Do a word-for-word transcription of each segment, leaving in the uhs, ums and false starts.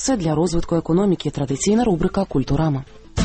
ресурси для розвитку економіки. Традиційна рубрика «Культурама».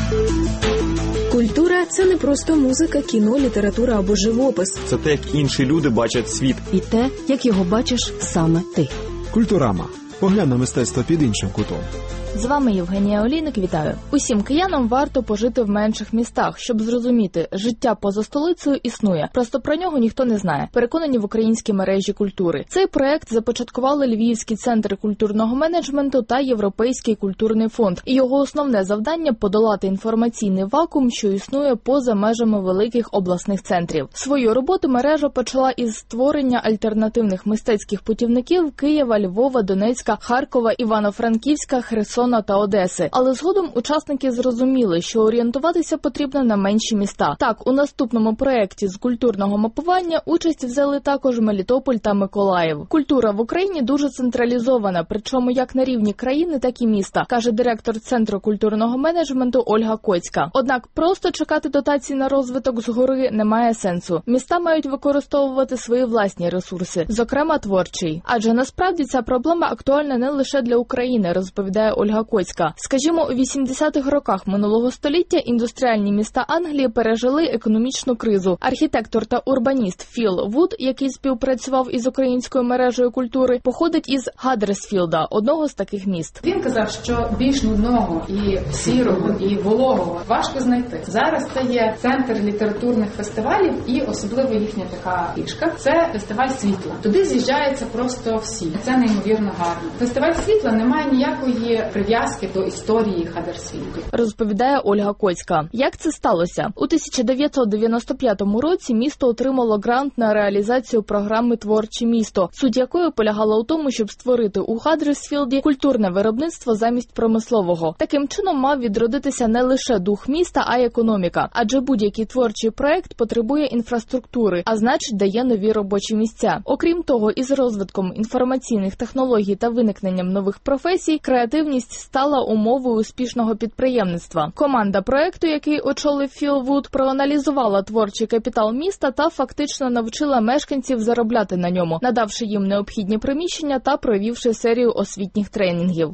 Культура – це не просто музика, кіно, література або живопис. Це те, як інші люди бачать світ. І те, як його бачиш саме ти. Культурама. Поглянь на мистецтво під іншим кутом. З вами Євгенія Олійник, вітаю. Усім киянам варто пожити в менших містах, щоб зрозуміти, життя поза столицею існує. Просто про нього ніхто не знає. Переконані в українській мережі культури. Цей проект започаткували Львівський центр культурного менеджменту та Європейський культурний фонд. І його основне завдання – подолати інформаційний вакуум, що існує поза межами великих обласних центрів. Свою роботу мережа почала із створення альтернативних мистецьких путівників Києва, Львова, Донецька, Харкова, Івано-Франківська, Херсона та Одеси. Але згодом учасники зрозуміли, що орієнтуватися потрібно на менші міста. Так, у наступному проєкті з культурного мапування участь взяли також Мелітополь та Миколаїв. Культура в Україні дуже централізована, причому як на рівні країни, так і міста, каже директор Центру культурного менеджменту Ольга Коцька. Однак просто чекати дотацій на розвиток згори немає сенсу. Міста мають використовувати свої власні ресурси, зокрема творчий. Адже насправді ця проблема актуальна не лише для України, розповідає Ольга Коцька. Скажімо, у вісімдесятих роках минулого століття індустріальні міста Англії пережили економічну кризу. Архітектор та урбаніст Філ Вуд, який співпрацював із українською мережею культури, походить із Гаддерсфілда, одного з таких міст. Він казав, що більш нудного і сірого, і вологого важко знайти. Зараз це є центр літературних фестивалів і особливо їхня така фішка – це фестиваль світла. Туди з'їжджаються просто всі. Це неймовірно гарно. Фестиваль світла не має ніякої прив'язки до історії Гаддерсфілду, розповідає Ольга Коцька. Як це сталося? У тисяча дев'ятсот дев'яносто п'ятому році місто отримало грант на реалізацію програми «Творче місто», суть якої полягала у тому, щоб створити у Гаддерсфілді культурне виробництво замість промислового. Таким чином мав відродитися не лише дух міста, а й економіка. Адже будь-який творчий проект потребує інфраструктури, а значить дає нові робочі місця. Окрім того, із розвитком інформаційних технологій та виникненням нових професій, креативність стала умовою успішного підприємництва. Команда проекту, який очолив Філ Вуд, проаналізувала творчий капітал міста та фактично навчила мешканців заробляти на ньому, надавши їм необхідні приміщення та провівши серію освітніх тренінгів.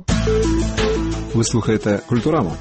Ви слухаєте «Культураму».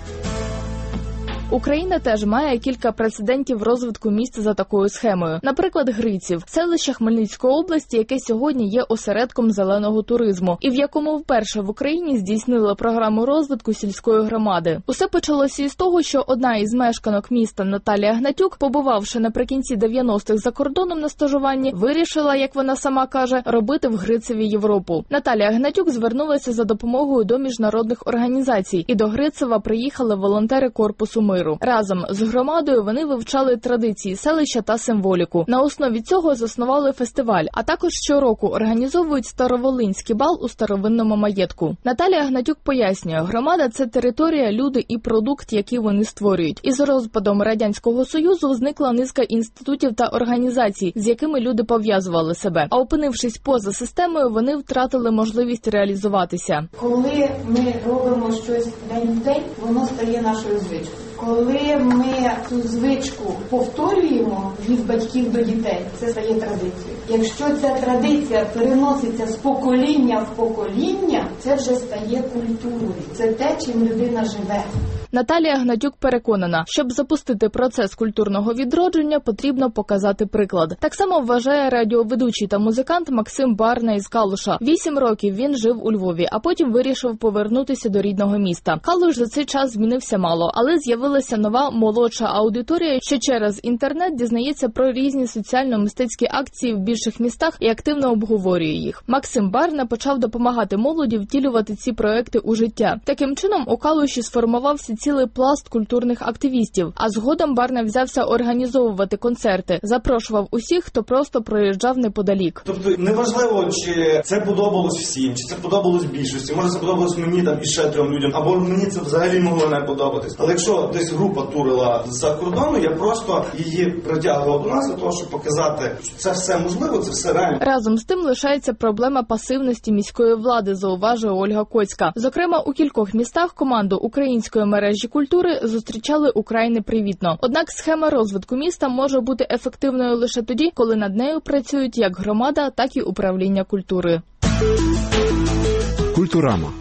Україна теж має кілька прецедентів розвитку міста за такою схемою. Наприклад, Гриців – селище Хмельницької області, яке сьогодні є осередком зеленого туризму, і в якому вперше в Україні здійснили програму розвитку сільської громади. Усе почалося із того, що одна із мешканок міста Наталія Гнатюк, побувавши наприкінці дев'яностих за кордоном на стажуванні, вирішила, як вона сама каже, робити в Грицеві Європу. Наталія Гнатюк звернулася за допомогою до міжнародних організацій, і до Грицева приїхали волонтери Корпусу миру. Разом з громадою вони вивчали традиції селища та символіку. На основі цього заснували фестиваль, а також щороку організовують Староволинський бал у старовинному маєтку. Наталія Гнатюк пояснює, громада – це територія, люди і продукт, який вони створюють. Із розпадом Радянського Союзу зникла низка інститутів та організацій, з якими люди пов'язували себе. А опинившись поза системою, вони втратили можливість реалізуватися. Коли ми робимо щось день в день, воно стає нашою звичкою. Коли ми цю звичку повторюємо від батьків до дітей, це стає традицією. Якщо ця традиція переноситься з покоління в покоління, це вже стає культурою. Це те, чим людина живе. Наталія Гнатюк переконана, щоб запустити процес культурного відродження, потрібно показати приклад. Так само вважає радіоведучий та музикант Максим Барна із Калуша. Вісім років він жив у Львові, а потім вирішив повернутися до рідного міста. Калуш за цей час змінився мало, але з'явилася нова молодша аудиторія, що через інтернет дізнається про різні соціально-мистецькі акції в більших містах і активно обговорює їх. Максим Барна почав допомагати молоді втілювати ці проекти у життя. Таким чином у Калуші сформувався цілий пласт культурних активістів, а згодом Барна взявся організовувати концерти, запрошував усіх, хто просто проїжджав неподалік. Тобто неважливо, чи це подобалось всім, чи це подобалось більшості, може це подобалось мені там і ще трьом людям, або мені це взагалі могло не подобатись. Але якщо десь група турила за кордону, я просто її притягував до нас для того, щоб показати, що це все можливо, це все реально. Разом з тим лишається проблема пасивності міської влади, зауважує Ольга Коцька. Зокрема, у кількох містах команду української мережі культури зустрічали украй непривітно. Однак схема розвитку міста може бути ефективною лише тоді, коли над нею працюють як громада, так і управління культури. Культурама.